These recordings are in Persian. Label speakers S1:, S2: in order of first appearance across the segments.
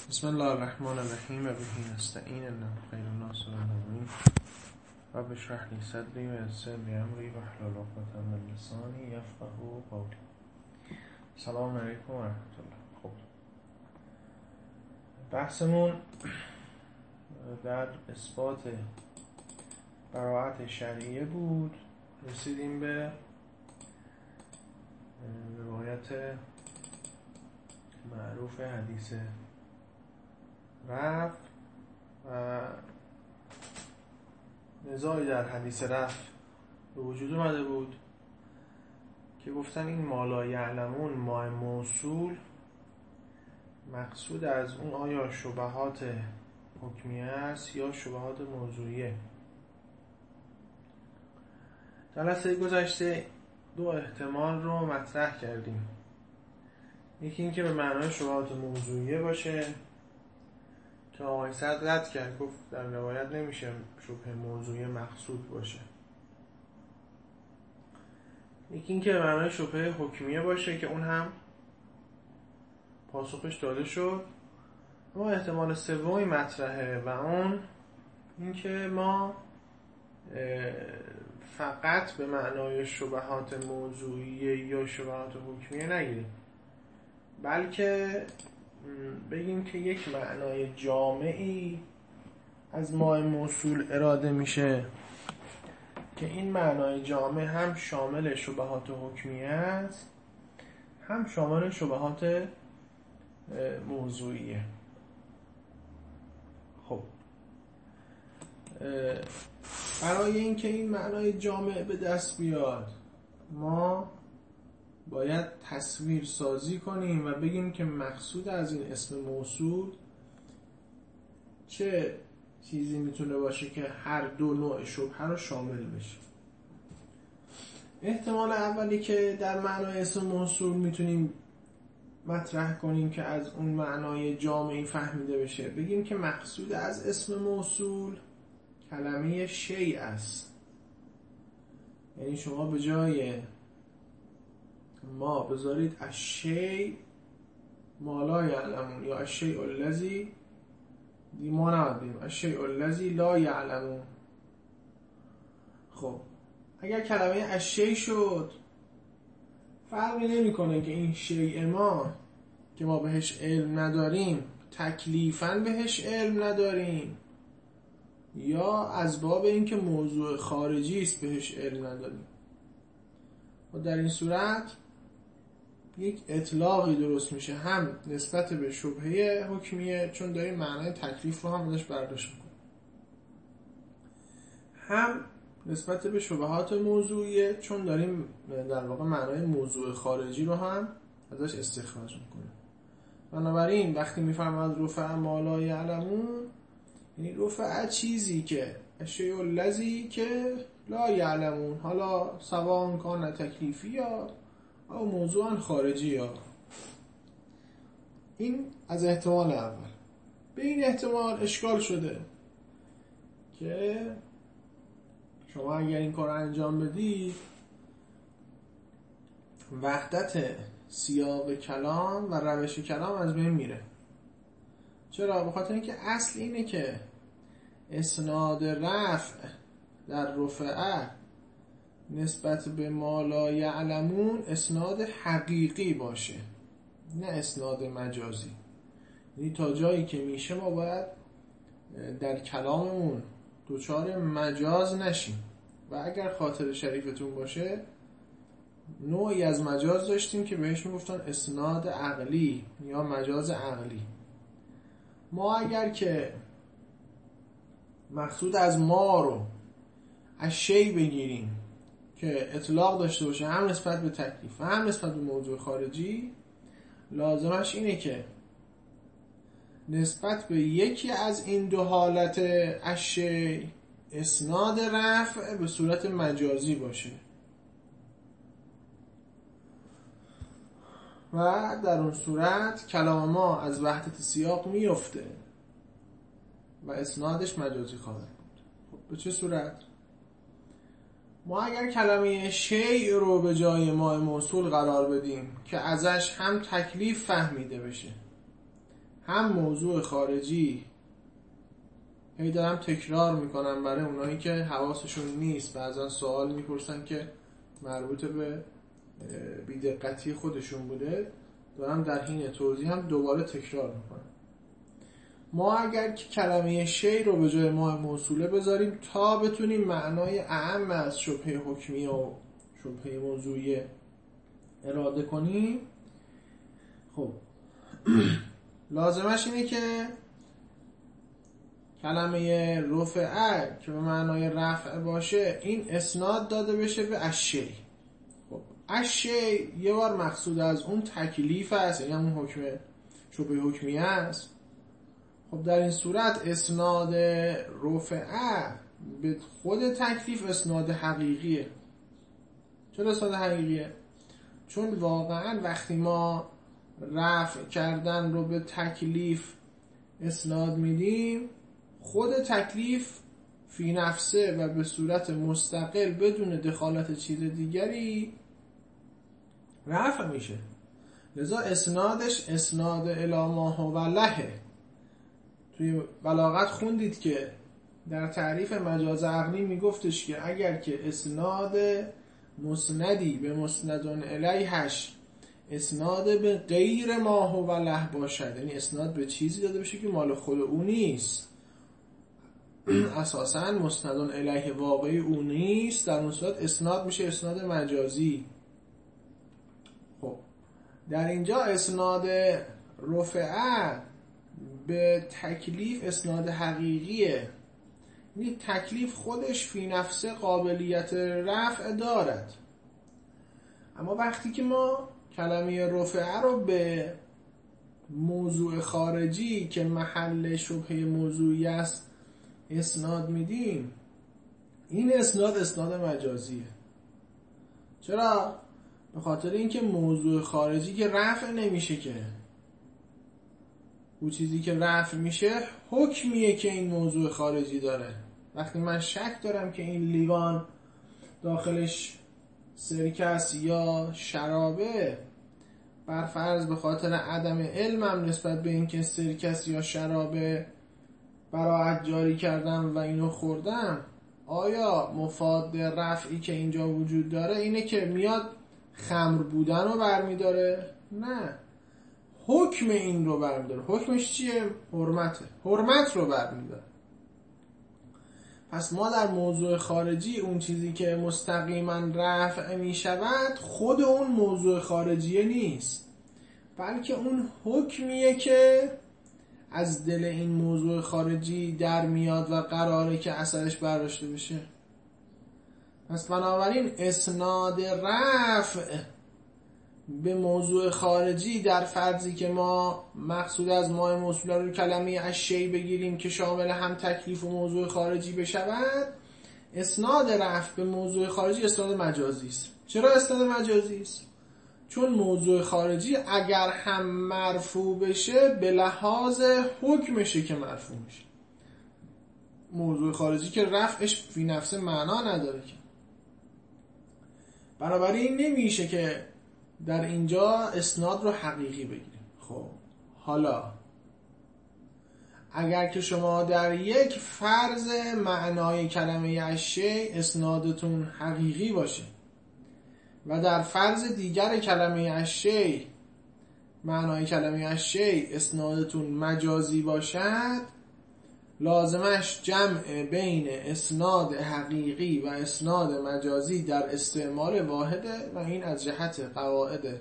S1: بسم الله الرحمن الرحیم و به نستعین انه خیر الناصر الامین رب اشرح لی صدری و یسر لی امری واحلل عقدة من لسانی یفقهوا قولی. سلام علیکم و رحمت الله. خب بحثمون در اثبات براءت شرعیه بود. رسیدیم به روایت معروف حدیث رفع و نزاعی در حدیث رفع به وجود اومده بود که گفتن این ما لا یعلمون ما موصول مقصود از اون آیا شبهات حکمیه است یا شبهات موضوعیه. جلسه گذشته دو احتمال رو مطرح کردیم. یکی این که به معنای شبهات موضوعیه باشه که آقای صدر رد کرد، گفت در روایت نمیشه شبهه موضوعی مقصود باشه. یکی این که به معنای شبهه حکمیه باشه که اون هم پاسخش داده شد. اما احتمال سومی مطرحه و اون این که ما فقط به معنای شبهات موضوعیه یا شبهات حکمیه نگیریم، بلکه بگیم که یک معنای جامعی از ما موصول اراده میشه که این معنای جامع هم شامل شبهات حکمیه است هم شامل شبهات موضوعیه. خب برای اینکه این معنای جامع به دست بیاد ما باید تصویر سازی کنیم و بگیم که مقصود از این اسم موصول چه چیزی میتونه باشه که هر دو نوع شبهه رو شامل بشه. احتمال اولی که در معنای اسم موصول میتونیم مطرح کنیم که از اون معنای جامعی فهمیده بشه، بگیم که مقصود از اسم موصول کلمه شیء است. یعنی شما به جای ما بذارید الشیء ما لا یعلمون یا الشیء الذی، ما نبودیم الشیء الذی لا یعلمون. خب اگر کلمه الشیء شد فرقی نمیکنه که این شیء ما که ما بهش علم نداریم تکلیفاً بهش علم نداریم یا از باب اینکه موضوع خارجی است بهش علم نداریم. و در این صورت یک اطلاقی درست میشه، هم نسبت به شبهه حکمیه چون داریم معنای تکلیف رو هم ازش برداشت میکنیم، هم نسبت به شبهات موضوعیه چون داریم در واقع معنای موضوع خارجی رو هم ازش استخراج میکنیم. بنابراین وقتی میفرماید رفع ما لا یعلمون یعنی رفع چیزی که الشیء الذی که لا یعلمون، حالا سواء کان تکلیفی یا او موضوعا خارجی یا. این از احتمال اول. به این احتمال اشکال شده که شما اگر این کار انجام بدید وحدت سیاق کلام و روش کلام از بین میره. چرا؟ به خاطر اینکه اصل اینه که اسناد رفع در رفعه نسبت به ما لا یعلمون اسناد حقیقی باشه نه اسناد مجازی. یعنی تا جایی که میشه ما باید در کلاممون دوچار مجاز نشیم و اگر خاطر شریفتون باشه نوعی از مجاز داشتیم که بهش میگفتن اسناد عقلی یا مجاز عقلی. ما اگر که مقصود از ما رو از شی بگیریم که اطلاق داشته باشه هم نسبت به تکلیف و هم نسبت به موضوع خارجی، لازمش اینه که نسبت به یکی از این دو حالت الشیء اسناد رفع به صورت مجازی باشه و در اون صورت کلام ما از وحدت سیاق میفته و اسنادش مجازی خواهد بود. خب به چه صورت؟ ما اگر کلمه شیء رو به جای ما موصول قرار بدیم که ازش هم تکلیف فهمیده بشه هم موضوع خارجی، هی دارم تکرار میکنم برای اونایی که حواسشون نیست، بعضا سوال میپرسن که مربوط به بی‌دقتی خودشون بوده، دارم در حین توضیح هم دوباره تکرار میکنم. ما اگر که کلمه شی رو به جای ما موصوله بذاریم تا بتونیم معنای اعم از شبهه حکمی و شبهه موضوعی اراده کنیم، خب لازمش اینه که کلمه رفعه که به معنای رفع باشه این اسناد داده بشه به الشی. خب الشی یه بار مقصود از اون تکلیف است، یعنی همون حکم شبهه حکمی است. خب در این صورت اسناد رفعه به خود تکلیف اسناد حقیقیه. چرا اسناد حقیقیه؟ چون واقعا وقتی ما رفع کردن رو به تکلیف اسناد میدیم، خود تکلیف فی نفسه و به صورت مستقل بدون دخالت چیز دیگری رفع میشه. لذا اسنادش اسناد الی ما هو لهه. توی بلاغت خوندید که در تعریف مجاز عقلی میگفتش که اگر که اسناد مسندی به مسندون الیهش اسناد به غیر ما هو له باشد، یعنی اسناد به چیزی داده بشه که مال خود او نیست، اساساً مسندون الیه واقعی او نیست، در اون صورت اسناد میشه اسناد مجازی. خب در اینجا اسناد رفعه به تکلیف اسناد حقیقیه، یعنی تکلیف خودش فی نفسه قابلیت رفع دارد. اما وقتی که ما کلمه رفعه رو به موضوع خارجی که محل شبهه موضوعی است اسناد میدیم، این اسناد اسناد مجازیه. چرا؟ به خاطر اینکه موضوع خارجی که رفع نمیشه، که اون چیزی که رفع میشه حکمیه که این موضوع خارجی داره. وقتی من شک دارم که این لیوان داخلش سرکه است یا شرابه، بر فرض به خاطر عدم علمم نسبت به اینکه سرکه است یا شرابه براعت جاری کردم و اینو خوردم، آیا مفاد رفعی که اینجا وجود داره اینه که میاد خمر بودن رو برمیداره؟ نه، حکم این رو برمیداره. حکمش چیه؟ حرمت رو برمیداره. پس ما در موضوع خارجی اون چیزی که مستقیما رفع می شود خود اون موضوع خارجیه نیست، بلکه اون حکمیه که از دل این موضوع خارجی در میاد و قراره که اثرش برداشته بشه. پس بنابراین اسناد رفع به موضوع خارجی در فرضی که ما مقصود از ما موصوله رو کلمه الشی بگیریم که شامل هم تکلیف و موضوع خارجی بشود، اسناد رفع به موضوع خارجی اسناد مجازی است. چرا اسناد مجازی است؟ چون موضوع خارجی اگر هم مرفوع بشه به لحاظ حکمشه که مرفوع میشه. موضوع خارجی که رفعش فی نفسه معنا نداره که. بنابراین نمیشه که در اینجا اسناد رو حقیقی بگیریم. خب حالا اگر که شما در یک فرض معنای کلمه الشی اسنادتون حقیقی باشه و در فرض دیگر کلمه الشی معنای کلمه الشی اسنادتون مجازی باشد، لازمش جمع بین اسناد حقیقی و اسناد مجازی در استعمال واحده و این از جهت قواعد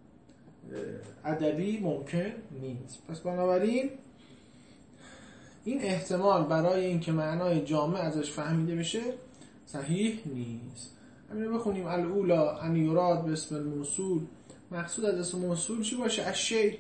S1: ادبی ممکن نیست. پس بنابراین این احتمال برای اینکه معنای جامع ازش فهمیده بشه صحیح نیست. همین رو بخونیم. الاولا ان یراد به اسم الموصول، مقصود از اسم موصول چی باشه؟ الشی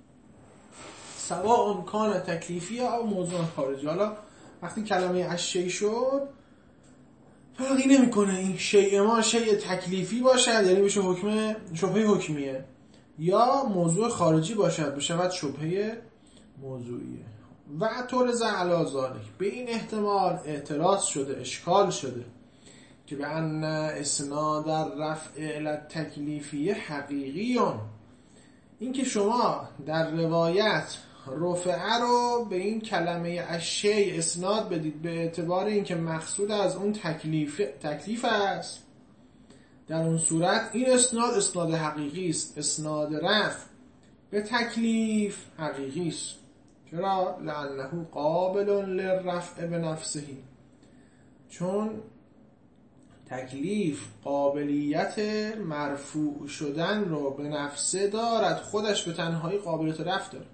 S1: سواء کان تکلیفی او موضوع خارجی. حالا وقتی کلمه الشی شد فرقی نمیکنه این شیء ما شیء تکلیفی باشد یعنی بشه حکم شبهه حکمیه، یا موضوع خارجی باشد بشود شبهه موضوعیه. و اعترض علی ذلک، به این احتمال اعتراض شده، اشکال شده که به ان اسناد رفع الی تکلیفی حقیقیون، این که شما در روایت رفعه رو به این کلمه الشیء اسناد بدید به اعتبار اینکه مقصود از اون تکلیف است، در اون صورت این اسناد حقیقی است. اسناد رفع به تکلیف حقیقی است. چرا؟ لأنه قابل للرفع بنفسه، چون تکلیف قابلیت مرفوع شدن رو به نفسه دارد، خودش به تنهایی قابلیت رفع داره.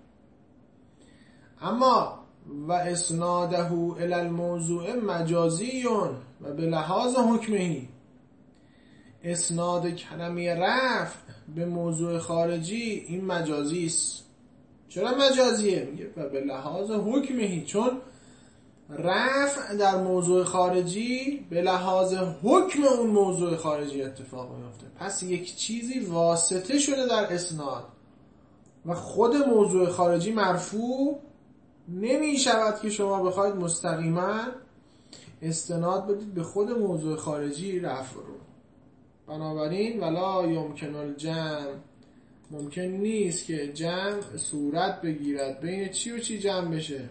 S1: اما و اسناده الی الموضوع مجازی و به لحاظ حکمهی، اسناد کلمه رفع به موضوع خارجی این مجازی است. چرا مجازیه؟ میگه و به لحاظ حکمهی، چون رفع در موضوع خارجی به لحاظ حکم اون موضوع خارجی اتفاق میفته. پس یک چیزی واسطه شده در اسناد و خود موضوع خارجی مرفوع نمی شود که شما بخواید مستقیما استناد بدید به خود موضوع خارجی رفع رو. بنابراین ولا یمکن الجمع، ممکن نیست که جمع صورت بگیرد. بین چی و چی جمع بشه؟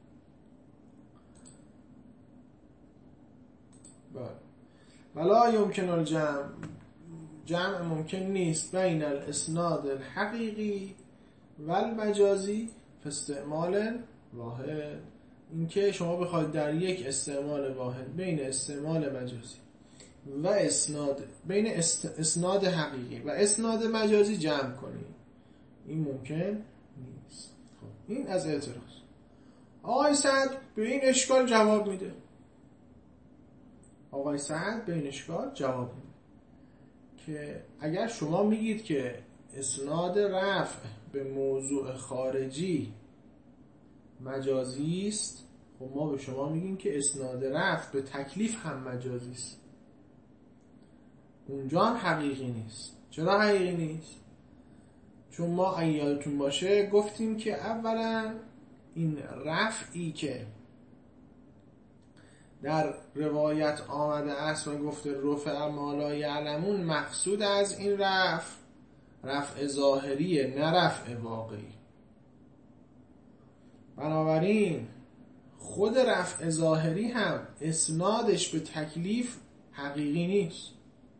S1: ولا یمکن الجمع، جمع ممکن نیست بین الاسناد الحقیقی و المجازی فی استعمال واحد. اینکه شما بخواید در یک استعمال واحد بین استعمال مجازی و بین اسناد حقیقی و اسناد مجازی جمع کنید، این ممکن نیست. خب این از اعتراض. آقای سعد به این اشکال جواب میده. که اگر شما میگید که اسناد رفع به موضوع خارجی مجازی است، خب ما به شما میگیم که اسناد رفع به تکلیف هم مجازی است، اونجا هم حقیقی نیست. چرا حقیقی نیست؟ چون ما اگه یادتون باشه گفتیم که اولا این رفعی که در روایت آمده است و گفته رفع ما لا یعلمون، مقصود از این رفع ظاهریه، نه رفع واقعی. بنابراین خود رفع ظاهری هم اسنادش به تکلیف حقیقی نیست.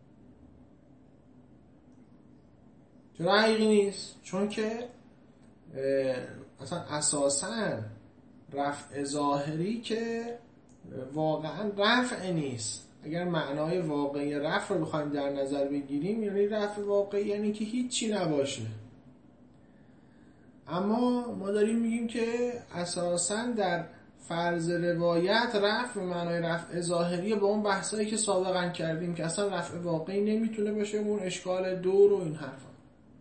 S1: چرا حقیقی نیست؟ چون که اصلا اساساً رفع ظاهری که واقعا رفع نیست. اگر معنای واقعی رفع رو بخوایم در نظر بگیریم، یعنی رفع واقعی یعنی که هیچی نباشه. اما ما داریم میگیم که اساساً در فرض روایت رفع به معنای رفع ظاهری با اون بحثایی که سابقا کردیم که اصلا رفع واقعی نمیتونه باشه، اون اشکال دور و این حرفا.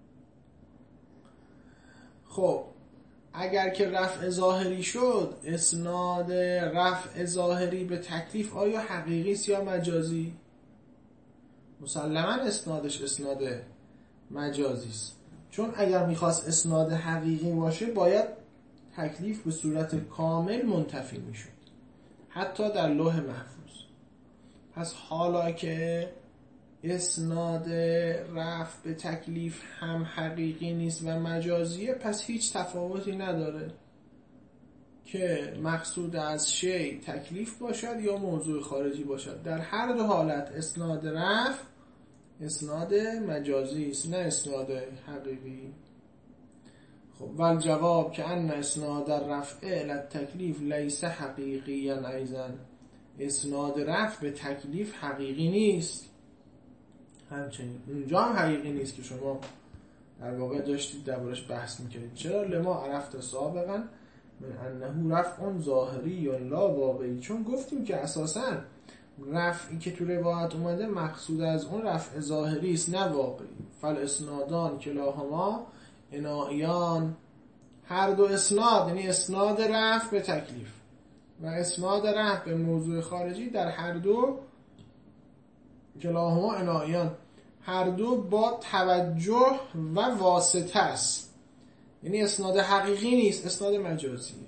S1: خب اگر که رفع ظاهری شد، اسناد رفع ظاهری به تکلیف آیا حقیقی است یا مجازی؟ مسلما اسنادش اسناد مجازی است، چون اگر میخواست اسناد حقیقی باشه باید تکلیف به صورت کامل منتفی میشد، حتی در لوح محفوظ. پس حالا که اسناد رفع به تکلیف هم حقیقی نیست و مجازیه، پس هیچ تفاوتی نداره که مقصود از شی تکلیف باشد یا موضوع خارجی باشد. در هر دو حالت اسناد رفع اسناد مجازی است، نه اسناد حقیقی. خب ول جواب که ان اسناد رفع الی التکلیف لیس حقیقیا، ایضا اسناد رفع به تکلیف حقیقی نیست. همچنین اونجا هم حقیقی نیست که شما در واقع داشتید دربارش بحث میکردید. چرا؟ لما عرفت سابقا من انه رفع ظاهری لا واقعی، چون گفتیم که اساسا رفعی که تو روایت اومده مقصود از اون رفع ظاهری است، نه واقعی. فالاسنادان کلاهما انائیان، هر دو اسناد، یعنی اسناد رفع به تکلیف و اسناد رفع به موضوع خارجی، در هر دو کلاهما انائیان، هر دو با توجه و واسطه است. یعنی اسناد حقیقی نیست، اسناد مجازیه.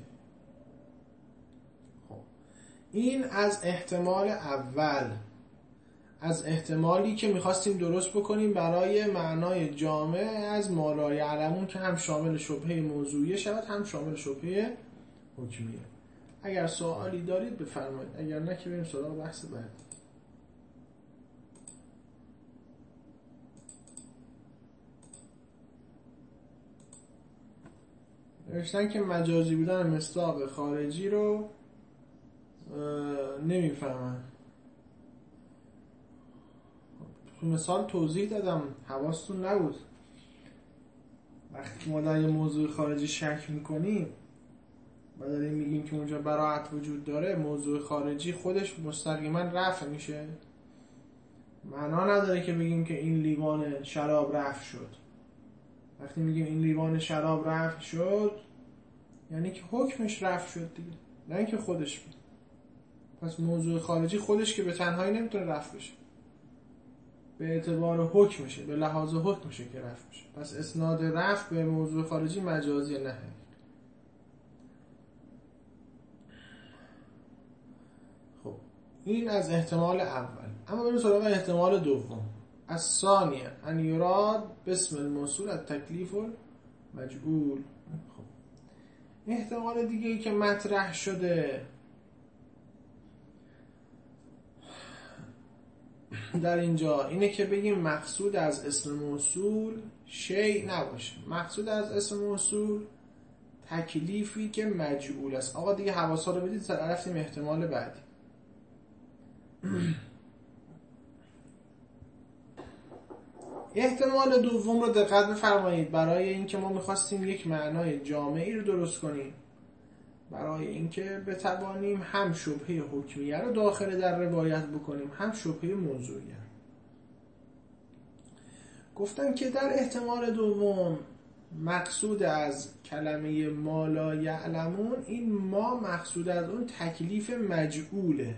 S1: خب این از احتمال اول. از احتمالی که میخواستیم درست بکنیم برای معنای جامع از ما لا یعلمون که هم شامل شبهه موضوعیه شود هم شامل شبهه حکمیه. اگر سوالی دارید بفرمایید، اگر نه که بریم سراغ بحث بعدی. نوشتن که مجازی بودن مصداق خارجی رو نمیفهمن. تو مثال توضیح دادم، حواستون نبود. وقتی ما در یه موضوع خارجی شک میکنیم و داریم میگیم که اونجا براعت وجود داره، موضوع خارجی خودش مستقیما رفع میشه. معنا نداره که بگیم که این لیوان شراب رفع شد. وقتی میگیم این لیوان شراب رفع شد یعنی که حکمش رفع شد دیگه، نه اینکه خودش بود. پس موضوع خارجی خودش که به تنهایی نمیتونه رفع بشه، به اعتبار حکمشه، به لحاظ حکمشه که رفع بشه. پس اسناد رفع به موضوع خارجی مجازی نه. خب این از احتمال اول. اما بریم سراغ احتمال دوم. الثانیه ان یراد باسم الموصول التکلیف المجعول. خب احتمال دیگه ای که مطرح شده در اینجا اینه که بگیم مقصود از اسم موصول شیء نباشه. مقصود از اسم موصول تکلیفی که مجعول است. آقا دیگه حواسا رو بدید، رفتیم احتمال بعدی. احتمال دوم رو دقت بفرمایید. برای اینکه ما میخواستیم یک معنای جامعی رو درست کنیم، برای اینکه بتوانیم هم شبهه حکمیه رو داخل در روایت بکنیم هم شبهه موضوعیه. گفتن که در احتمال دوم مقصود از کلمه ما لا یعلمون، این ما مقصود از اون تکلیف مجعوله،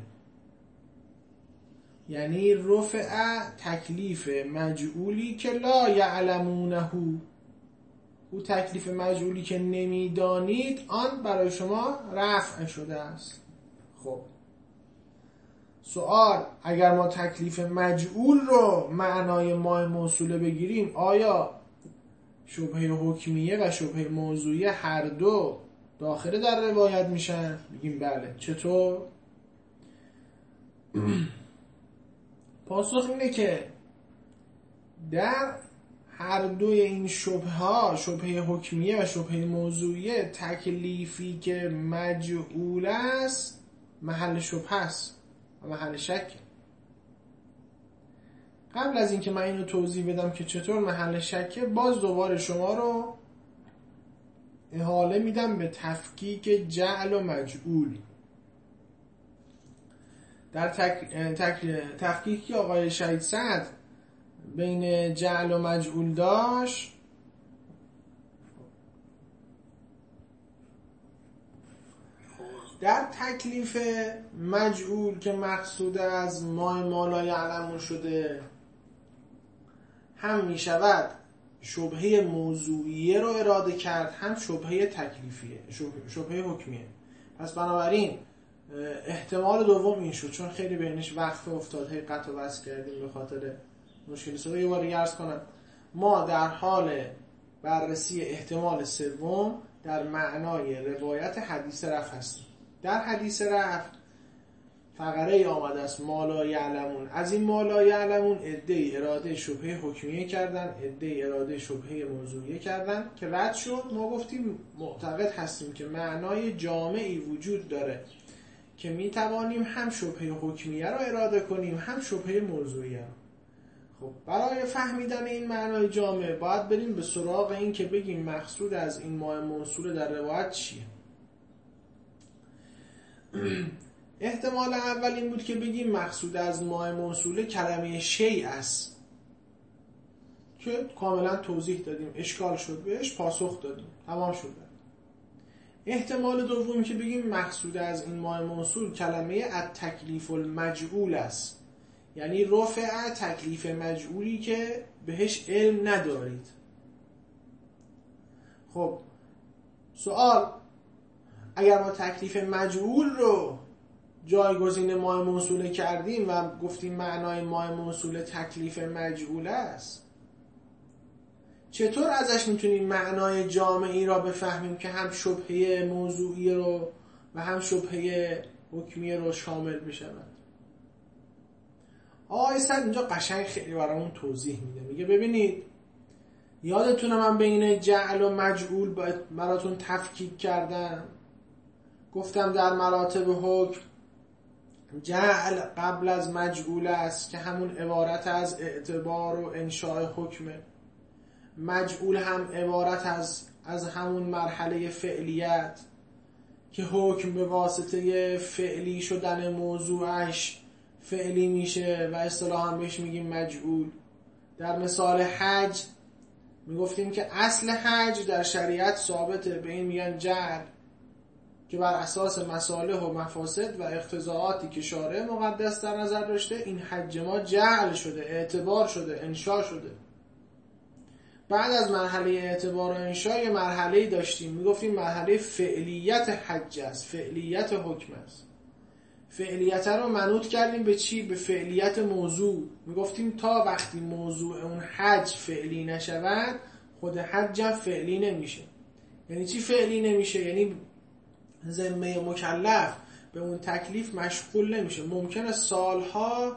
S1: یعنی رفع تکلیف مجعولی که لا یعلمونه، او تکلیف مجعولی که نمیدانید آن برای شما رفع شده است. خب سوال، اگر ما تکلیف مجعول رو معنای ما موصوله بگیریم، آیا شبهه حکمیه و شبهه موضوعیه هر دو داخل در روایت میشن؟ بگیم بله. چطور؟ پاسخ اینه که در هر دوی این شبهه ها، شبهه حکمیه و شبهه موضوعیه، تکلیفی که مجعول است محل شبهه است و محل شک. قبل از اینکه من اینو توضیح بدم که چطور محل شکه، باز دوباره شما رو احاله میدم به تفکیک جعل و مجعول. در تفکیکی آقای شهید سعد بین جعل و مجعول داشت، در تکلیف مجعول که مقصود از ما لا یعلمون شده، هم می شود شبهه موضوعیه رو اراده کرد، هم شبهه تکلیفیه، شبهه حکمیه. پس بنابراین احتمال دوم این شد، چون خیلی بینش وقفه افتاد، هی قطع و وصل کردیم به خاطر مشکل صدا. یه بار عرض کنم، ما در حال بررسی احتمال سوم در معنای روایت حدیث رفع هستیم. در حدیث رفع فقره آمده است ما لا یعلمون. از این ما لا یعلمون عده‌ای اراده شبهه حکمیه کردن، عده‌ای اراده شبهه موضوعیه کردن که رد شد. ما گفتیم معتقد هستیم که معنای جامعی وجود داره که می توانیم هم شبهه حکمیه را اراده کنیم هم شبهه موضوعیه را. خب برای فهمیدن این معنای جامع باید بریم به سراغ این که بگیم مقصود از این ما موصول در روایت چیه. احتمال اول این بود که بگیم مقصود از ما موصول کلمه شیء است که کاملا توضیح دادیم، اشکال شد بهش، پاسخ دادیم، تمام شد. احتمال دوم که بگیم مقصود از این ما موصول کلمه التکلیف المجعول است، یعنی رفع تکلیف مجعولی که بهش علم ندارید. خب سوال، اگر ما تکلیف مجعول رو جایگزین ماء موصوله کردیم و گفتیم معنای ماء موصوله تکلیف مجعول است، چطور ازش میتونیم معنای جامعی را بفهمیم که هم شبهه موضوعی رو و هم شبهه حکمی رو شامل بشود؟ آقای سعد اینجا قشنگ خیلی برامون توضیح میده. میگه ببینید، یادتونه من بین جعل و مجعول براتون تفکیک کردم، گفتم در مراتب حکم جعل قبل از مجعول است که همون عبارت از اعتبار و انشاء حکمه، مجعول هم عبارت از همون مرحله فعلیت که حکم به واسطه فعلی شدن موضوعش فعلی میشه و اصطلاحاً بهش میگیم مجعول. در مثال حج میگفتیم که اصل حج در شریعت ثابته، به این میگن جعل، که بر اساس مصالح و مفاسد و اقتضاعاتی که شارع مقدس در نظر داشته این حج ما جعل شده، اعتبار شده، انشاء شده. بعد از مرحله اعتبار و انشاء یه مرحله داشتیم میگفتیم مرحله فعلیت حج است، فعلیت حکم است. فعلیت رو منوط کردیم به چی؟ به فعلیت موضوع. میگفتیم تا وقتی موضوع اون حج فعلی نشود خود حج هم فعلی نمیشه. یعنی چی فعلی نمیشه؟ یعنی ذمه مکلف به اون تکلیف مشغول نمیشه. ممکنه سالها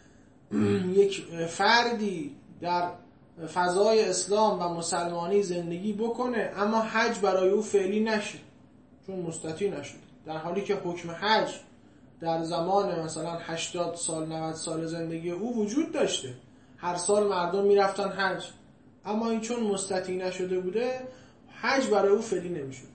S1: یک فردی در فضای اسلام و مسلمانی زندگی بکنه اما حج برای او فعلی نشه، چون مستطیع نشده، در حالی که حکم حج در زمان مثلا 80 سال 90 سال زندگی او وجود داشته، هر سال مردم میرفتن حج، اما این چون مستطیع نشده بوده حج برای او فعلی نمیشد.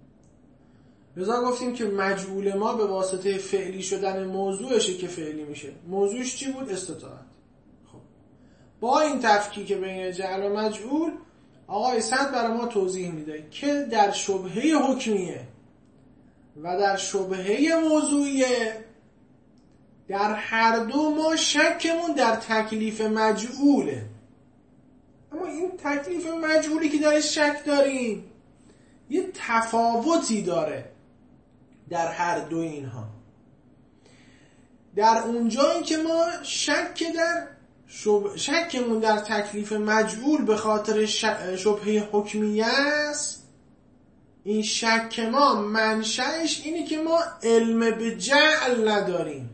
S1: لذا گفتیم که مجعول ما به واسطه فعلی شدن موضوعشه که فعلی میشه. موضوعش چی بود؟ استطاعت. خب با این تفکیک بین جعل و مجعول آقای سعد برای ما توضیح میده که در شبهه حکمیه و در شبهه موضوعیه در هر دو ما شکمون در تکلیف مجعوله. اما این تکلیف مجعولی که درش شک داریم یه تفاوتی داره در هر دو اینها. در اونجایی که ما شکمون در تکلیف مجعول به خاطر شبهه حکمیه است، این شک ما منشأش اینه که ما علم به جعل نداریم،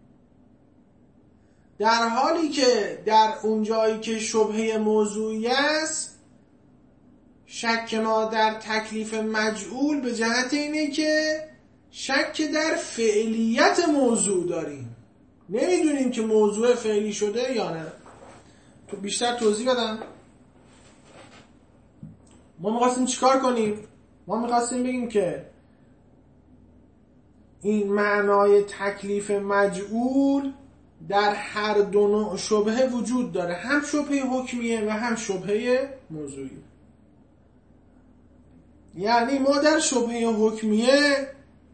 S1: در حالی که در اونجایی که شبهه موضوعی است شک ما در تکلیف مجعول به جهت اینه که شک در فعلیت موضوع داریم، نمیدونیم که موضوع فعلی شده یا نه. تو بیشتر توضیح بدم. ما می‌خواستیم چیکار کنیم؟ ما می‌خواستیم بگیم که این معنای تکلیف مجعول در هر دو نوع شبهه وجود داره، هم شبهه حکمیه و هم شبهه موضوعی. یعنی ما در شبهه حکمیه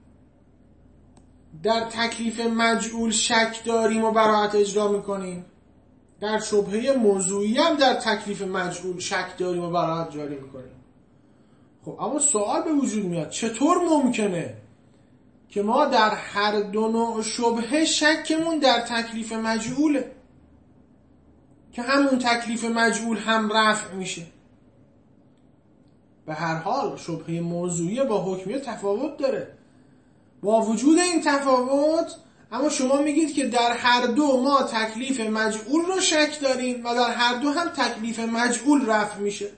S1: در تکلیف مجعول شک داریم و براءت اجرا میکنیم، در شبهه موضوعی هم در تکلیف مجعول شک داریم و براءت جاری میکنیم. خب اما سوال به وجود میاد چطور ممکنه که ما در هر دو نوع شبهه شکمون در تکلیف مجعوله که همون تکلیف مجعول هم رفع میشه؟ به هر حال شبهه موضوعی با حکمیه تفاوت داره. با وجود این تفاوت اما شما میگید که در هر دو ما تکلیف مجعول رو شک داریم و در هر دو هم تکلیف مجعول رفع میشه.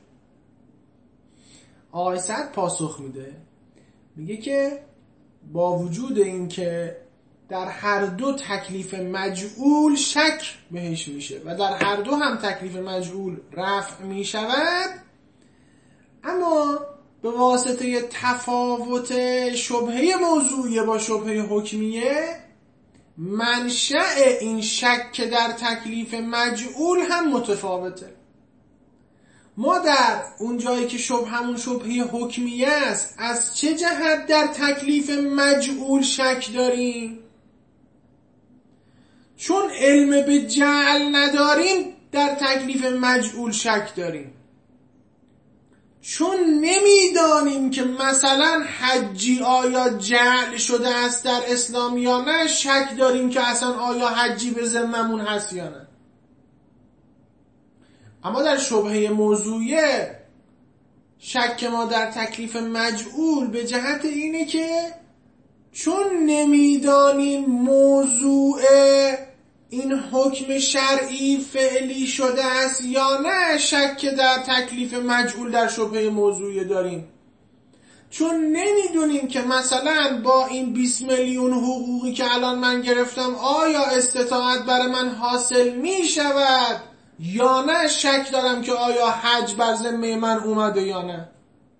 S1: آقای سعد پاسخ میده، میگه که با وجود این که در هر دو تکلیف مجعول شک بهش میشه و در هر دو هم تکلیف مجعول رفع میشود، اما به واسطه تفاوت شبهه موضوعی با شبهه حکمیه منشأ این شک در تکلیف مجعول هم متفاوته. ما در اون جایی که همون شبهه حکمیه است از چه جهت در تکلیف مجعول شک داریم؟ چون علم به جعل نداریم در تکلیف مجعول شک داریم. چون نمیدانیم که مثلا حجی آیا جعل شده است در اسلام یا نه، شک داریم که اصلا آیا حجی به ذممون هست یا نه. اما در شبهه موضوعیه شک ما در تکلیف مجعول به جهت اینه که چون نمیدانیم موضوع این حکم شرعی فعلی شده است یا نه، شک در تکلیف مجعول در شبهه موضوعی داریم. چون نمیدونیم که مثلا با این 20 میلیون حقوقی که الان من گرفتم آیا استطاعت برای من حاصل می شود یا نه، شک دارم که آیا حج بر ذمه من اومده یا نه.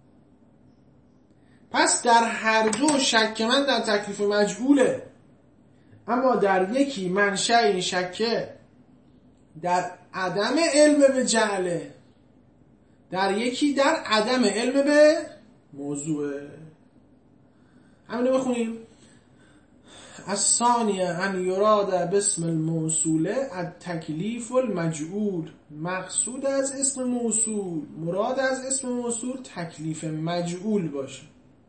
S1: پس در هر دو شک من در تکلیف مجهوله، اما در یکی منشأ این شکه در عدم علم به جعله، در یکی در عدم علم به موضوعه. همینو بخونیم. الثانیه ان یراد باسم الموصوله التکلیف المجعول. مقصود از اسم موصول، مراد از اسم موصول تکلیف مجعول باشه.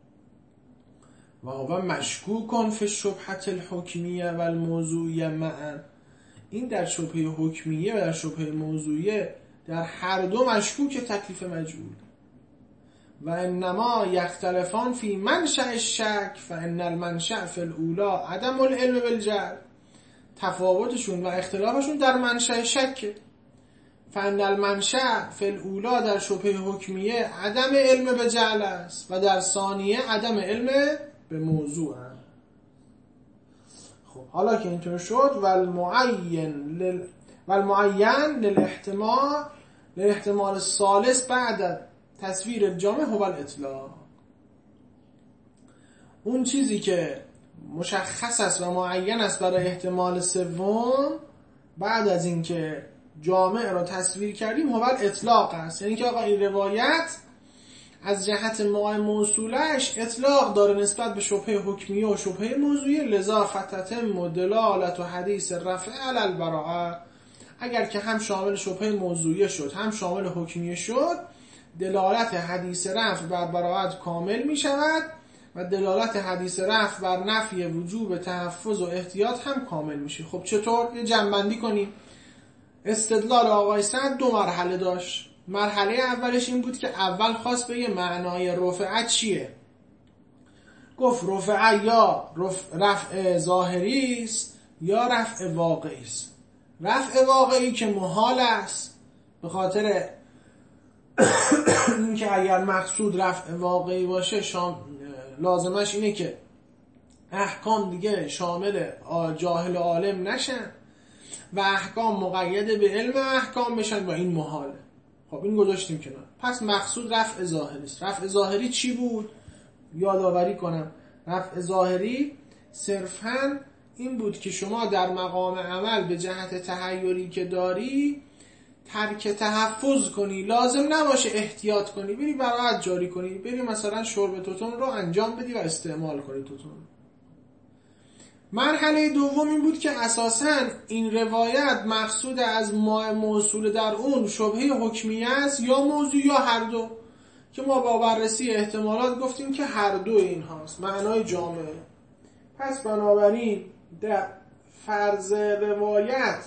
S1: و هو مشکوک فی الشبهة الحکمیه و الموضوعیه معا. این در شبهه حکمیه و در شبهه موضوعیه در هر دو مشکوک تکلیف مجعول. و انما یختلفان فی منشأ الشک فان المنشأ فی الاولی عدم العلم بالجعل. تفاوتشون و اختلافشون در منشأ شک. فان المنشأ فی الاولی در شبهه حکمیه عدم علم به جعل است و در ثانیه عدم علم به موضوع هم. خب حالا که اینطور شد والمعین للاحتمال الثالث بعد تصویر الجامع هو الاطلاق. اون چیزی که مشخص است و معین است برای احتمال سوم بعد از اینکه جامع را تصویر کردیم هو الاطلاق است. یعنی که آقا این روایت از جهت موصولش اطلاق داره نسبت به شبهه حکمیه و شبهه موضوعیه، لذا فتتم دلالت و حدیث رفع علی البراءه. اگر که هم شامل شبهه موضوعیه شد هم شامل حکمیه شد، دلالت حدیث رفع بر براءت کامل می شود و دلالت حدیث رفع بر نفی وجوب تحفظ و احتیاط هم کامل میشه. خب چطور؟ یه جمع‌بندی کنیم. استدلال آقای سعد دو مرحله داشت. مرحله اولش این بود که اول خواست بگه معنای رفعه چیه. گفت رفعه یا رفع ظاهری است یا رفع واقعی است. رفع واقعی که محال است به خاطر اینکه اگر مقصود رفع واقعی باشه لازمش اینه که احکام دیگه شامل جاهل و عالم نشن و احکام مقید به علم احکام بشن و این محاله. خب این گذاشتیم کنار. پس مقصود رفع ظاهری است. رفع ظاهری چی بود؟ یادآوری کنم. رفع ظاهری صرفاً این بود که شما در مقام عمل به جهت تحیری که داری ترک تحفظ کنی، لازم نباشه احتیاط کنی، بری براءت جاری کنی، بری مثلا شرب توتون رو انجام بدی و استعمال کنی توتون. مرحله دوم این بود که اساساً این روایت مقصود از موصول در اون شبهه حکمیه است یا موضوع یا هر دو، که ما با بررسی احتمالات گفتیم که هر دو این هاست معنای جامعه. پس بنابراین در فرض روایت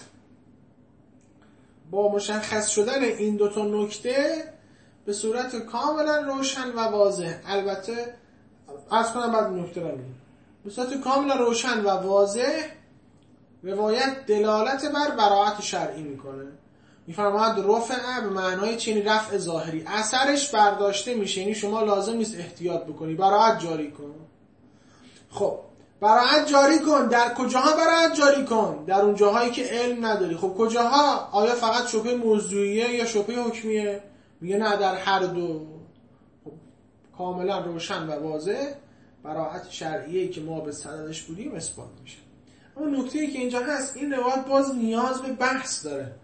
S1: با مشخص شدن این دوتا نکته به صورت کاملا روشن و واضح، البته عرض کنم بعد نکته رو میگم، به صورت کاملا روشن و واضح روایت دلالت بر براءت شرعی میکنه. میفرماید رفع به معنای چنین رفع ظاهری، اثرش برداشته میشه، یعنی شما لازم نیست احتیاط بکنی، براءت جاری کن. خب براءت جاری کن، در کجاها براءت جاری کن؟ در اون جاهایی که علم نداری. خب کجاها؟ آیا فقط شبهه موضوعیه یا شبهه حکمیه؟ میگه نه، در هر دو. خب کاملا روشن و واضح براءت شرعیه که ما به صددش بودیم اثبات میشه. اما نکته‌ای که اینجا هست، این روایت باز نیاز به بحث داره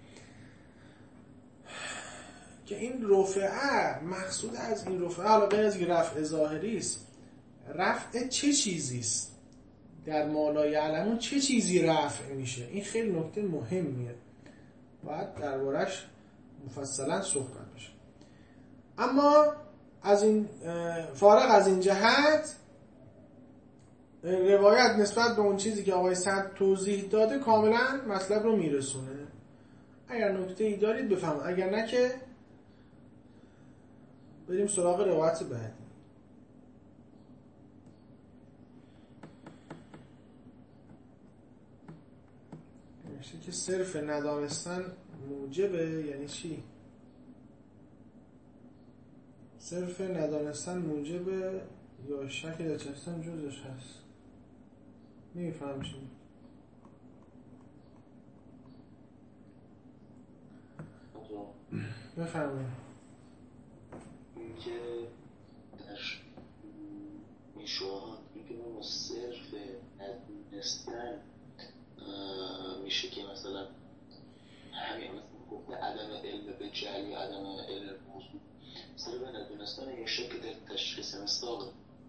S1: که این رفعه، مقصود از این رفعه حالا غیر از رفع ظاهری است، رفع چه چیزی است؟ در ما لا یعلمون چه چیزی رفع میشه؟ این خیلی نکته مهمیه، باید دربارش مفصلا صحبت بشه. اما از این فارغ از این جهت روایت نسبت به اون چیزی که آقای سعد توضیح داده کاملا مطلب رو میرسونه. اگر نکته ای دارید بفهمید، اگر نه که بریم سراغ روایت بعدی. نوشته که صرف ندانستن موجبه، یعنی چی؟ صرف ندانستن موجبه یا شک در چشتن جزش هست؟ نمیفهم چی بفهمید.
S2: این که در میشوهان این که ما صرف ندونستن میشه که مثلا همین مثلا عدم علم به جهل یا عدم علم موضوع صرف ندونستن یا شک در تشخیص مصداق.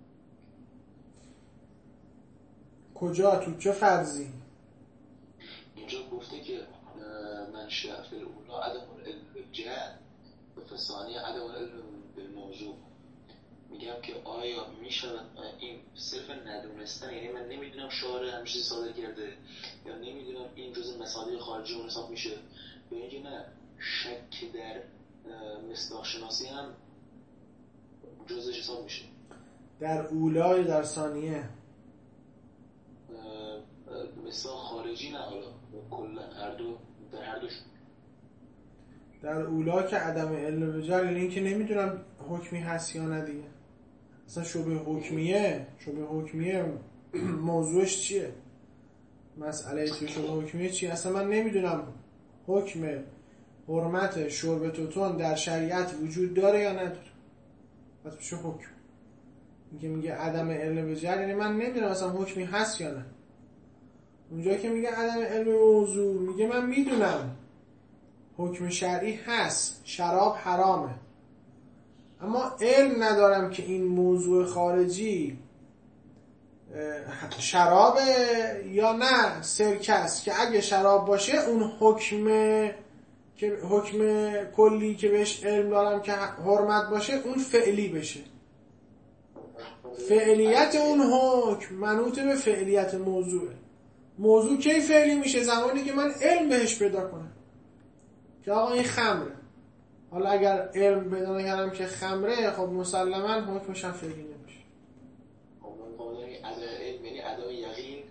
S1: کجا؟ تو چه فرضی؟
S2: اینجا گفته که منشأ فی الاولی عدم العلم بالجهل و فثانی عدم العلم بالموضوع. میگم که آیا میشود این صرف ندونستن، یعنی من نمیدونم شارع همیشه صادر کرده یا نمیدونم این جزء مصادیق خارجی اون حساب میشه، یا اینکه نه شک در مصداق شناسی هم جزءش حساب میشه؟
S1: در اولای در ثانیه
S2: مصداق خارجی نه، حالا کلا هر دو، در هر دوش.
S1: در اولا که عدم علم به جهل، یعنی این که نمیدونم حکمی هست یا نه دیگه. اصلا شبه حکمیه موضوعش چیه؟ مسئله توی شبه حکمیه چیه؟ اصلا من نمیدونم حکم حرمت شرب توتون در شریعت وجود داره یا نداره. پس چه حکم؟ این که میگه عدم علم به جهل یعنی من نمیدونم اصلا حکمی هست یا نه. اونجا که میگه عدم علم موضوع میگه من میدونم حکم شرعی هست، شراب حرامه، اما علم ندارم که این موضوع خارجی شرابه یا نه سرکه است، که اگه شراب باشه اون حکم کلی که بهش علم دارم که حرمت باشه اون فعلی بشه. فعلیت اون حکم منوط به فعلیت موضوعه. موضوع کی فعلی میشه؟ زمانی که من علم بهش پیدا کنم که آقا این خمره. حالا اگر علم پیدا نکردم که خمره، خب مسلما حکمش هم فعلی نمیشه.
S2: یعنی عدم یقین.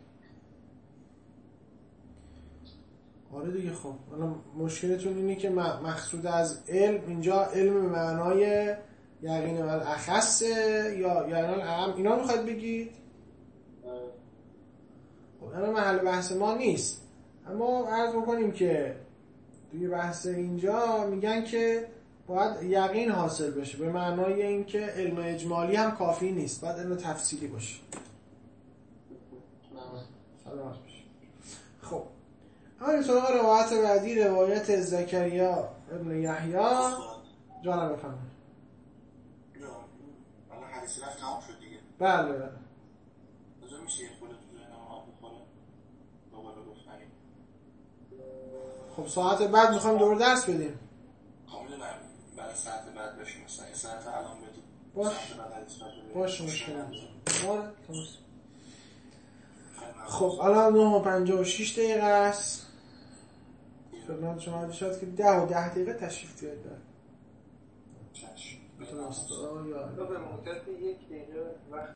S1: آره دیگه. خب حالا مشکلتون اینه که مقصود از علم اینجا علم به معنای یقین الاخص یا یقین الاعم اینا میخواید بگید؟ خب اینا محل بحث ما نیست، اما عرض بکنیم که توی بحث اینجا میگن که باید یقین حاصل بشه، به معنای این که علم اجمالی هم کافی نیست، باید علم تفصیلی باشه. سلامت باشه. خب اما سراغ روایت بعدی، روایت زکریا ابن یحیی. جانم بفرمایید.
S2: حالا حدیث رفت تمام شد دیگه.
S1: بله.
S2: لازم میشه یه خورده تو ذهنم آب بخوره دوباره گفتنی.
S1: خب ساعت بعد میخوایم دوباره درس بدیم.
S2: کامل نه، برای ساعت بعد بشیم، مثلا یه ساعت الان بدیم.
S1: باشه مشکل نداره. خب الان 9:56 دقیقه است. خدمت شما عرض شد که 10 دقیقه تشریف بیارید.
S2: چشم.
S1: به مدت 1 دقیقه وقت